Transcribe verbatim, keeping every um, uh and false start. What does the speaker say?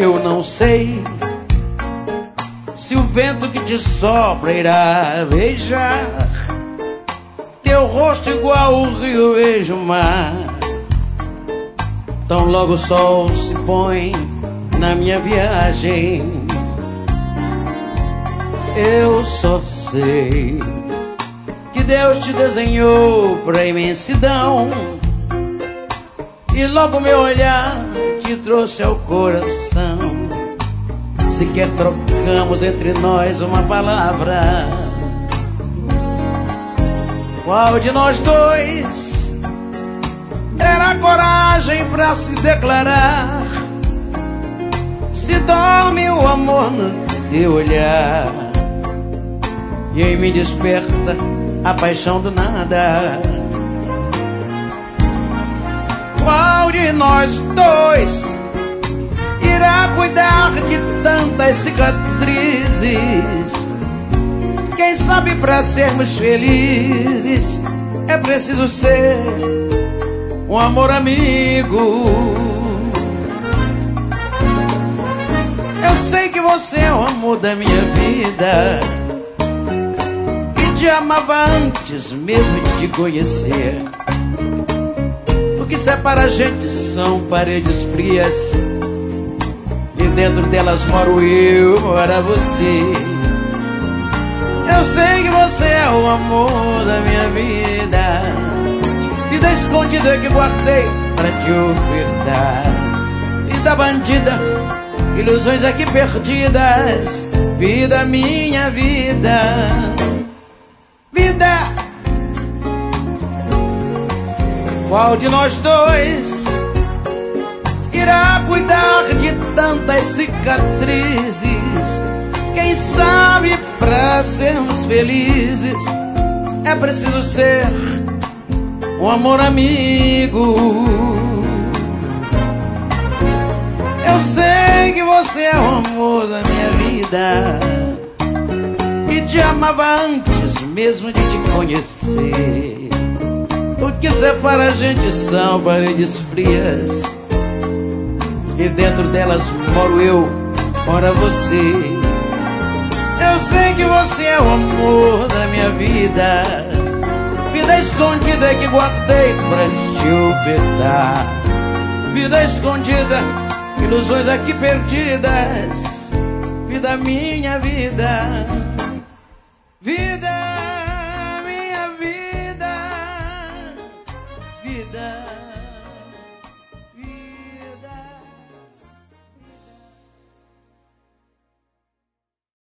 Eu não sei se o vento que te sopra irá beijar teu rosto igual o rio vejo o mar. Tão logo o sol se põe na minha viagem, eu só sei que Deus te desenhou pra imensidão, e logo meu olhar te trouxe ao coração. Sequer trocamos entre nós uma palavra. Qual de nós dois terá coragem pra se declarar? Se dorme o amor no teu olhar e em mim desperta a paixão do nada. Qual de nós dois irá cuidar de tantas cicatrizes? Quem sabe pra sermos felizes é preciso ser um amor amigo. Eu sei que você é o amor da minha vida, e te amava antes mesmo de te conhecer. O que separa a gente são paredes frias, e dentro delas moro eu, mora você. Eu sei que você é o amor da minha vida, vida escondida que guardei pra te ofertar. Vida bandida, ilusões aqui perdidas, vida minha vida. Vida, qual de nós dois irá cuidar de tantas cicatrizes? Quem sabe pra sermos felizes é preciso ser um amor amigo. Eu sei que você é o amor da minha vida, e te amava antes mesmo de te conhecer. O que separa a gente são paredes frias, e dentro delas moro eu, mora você. Eu sei que você é o amor da minha vida, vida escondida que guardei pra te ofertar. Vida escondida, ilusões aqui perdidas, vida minha vida. Vida, minha vida, vida.